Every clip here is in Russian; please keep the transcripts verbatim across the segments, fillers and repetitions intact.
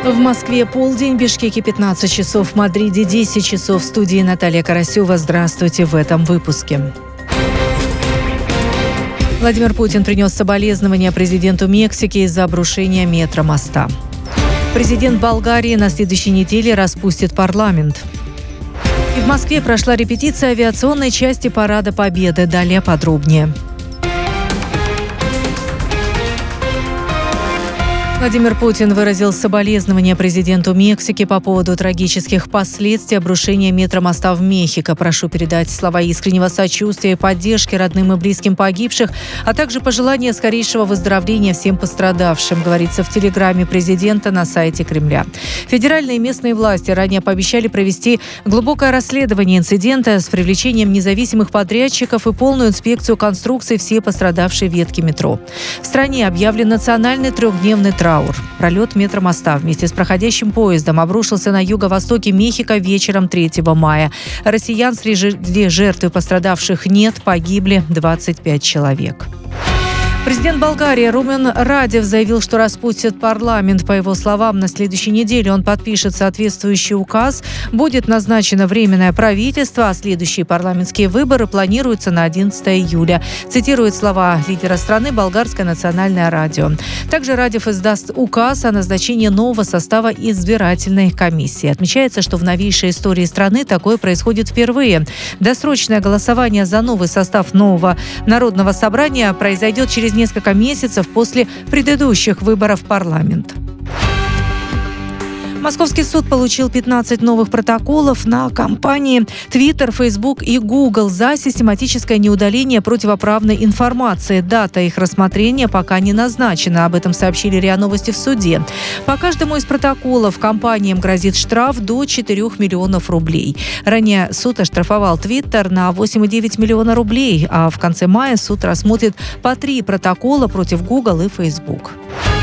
В Москве полдень, в Бишкеке пятнадцать часов, в Мадриде десять часов. В студии Наталья Карасева. Здравствуйте в этом выпуске. Владимир Путин принес соболезнования президенту Мексики из-за обрушения метромоста. Президент Болгарии на следующей неделе распустит парламент. И в Москве прошла репетиция авиационной части Парада Победы. Далее подробнее. Владимир Путин выразил соболезнования президенту Мексики по поводу трагических последствий обрушения метромоста в Мехико. Прошу передать слова искреннего сочувствия и поддержки родным и близким погибших, а также пожелания скорейшего выздоровления всем пострадавшим, говорится в телеграме президента на сайте Кремля. Федеральные и местные власти ранее пообещали провести глубокое расследование инцидента с привлечением независимых подрядчиков и полную инспекцию конструкций всей пострадавшей ветки метро. В стране объявлен национальный трехдневный траур. Пролет метромоста вместе с проходящим поездом обрушился на юго-востоке Мехико вечером третьего мая. Россиян среди жертв и пострадавших нет, погибли двадцать пять человек. Президент Болгарии Румен Радев заявил, что распустит парламент. По его словам, на следующей неделе он подпишет соответствующий указ, будет назначено временное правительство, а следующие парламентские выборы планируются на одиннадцатое июля. Цитирует слова лидера страны Болгарское национальное радио. Также Радев издаст указ о назначении нового состава избирательной комиссии. Отмечается, что в новейшей истории страны такое происходит впервые. Досрочное голосование за новый состав нового народного собрания произойдет через несколько месяцев после предыдущих выборов в парламент. Московский суд получил пятнадцать новых протоколов на компании Twitter, Facebook и Google за систематическое неудаление противоправной информации. Дата их рассмотрения пока не назначена. Об этом сообщили РИА Новости в суде. По каждому из протоколов компаниям грозит штраф до четырёх миллионов рублей. Ранее суд оштрафовал Twitter на восемь целых девять десятых миллиона рублей, а в конце мая суд рассмотрит по три протокола против Google и Facebook.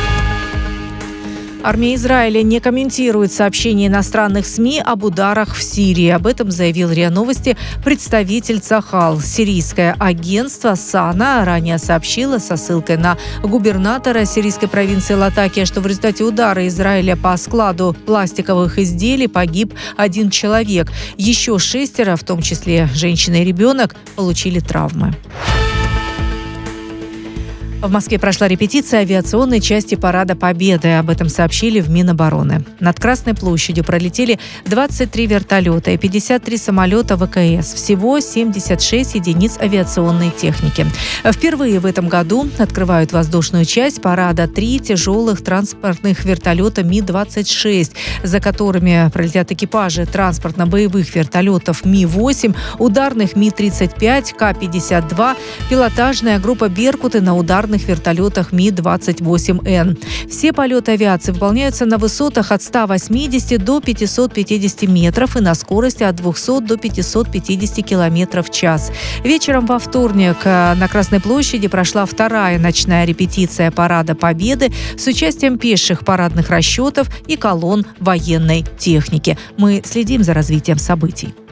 Армия Израиля не комментирует сообщения иностранных СМИ об ударах в Сирии. Об этом заявил РИА Новости представитель Цахал. Сирийское агентство САНА ранее сообщило со ссылкой на губернатора сирийской провинции Латакия, что в результате удара Израиля по складу пластиковых изделий погиб один человек. Еще шестеро, в том числе женщина и ребенок, получили травмы. В Москве прошла репетиция авиационной части Парада Победы. Об этом сообщили в Минобороны. Над Красной площадью пролетели двадцать три вертолета и пятьдесят три самолета ВКС. Всего семьдесят шесть единиц авиационной техники. Впервые в этом году открывают воздушную часть парада три тяжелых транспортных вертолета Ми двадцать шесть, за которыми пролетят экипажи транспортно-боевых вертолетов Ми восемь, ударных Ми тридцать пять, Ка пятьдесят два, пилотажная группа «Беркуты» на ударных вертолетах Ми двадцать восемь Н. Все полеты авиации выполняются на высотах от ста восьмидесяти до пятисот пятидесяти метров и на скорости от двухсот до пятисот пятидесяти километров в час. Вечером во вторник на Красной площади прошла вторая ночная репетиция Парада Победы с участием пеших парадных расчетов и колонн военной техники. Мы следим за развитием событий.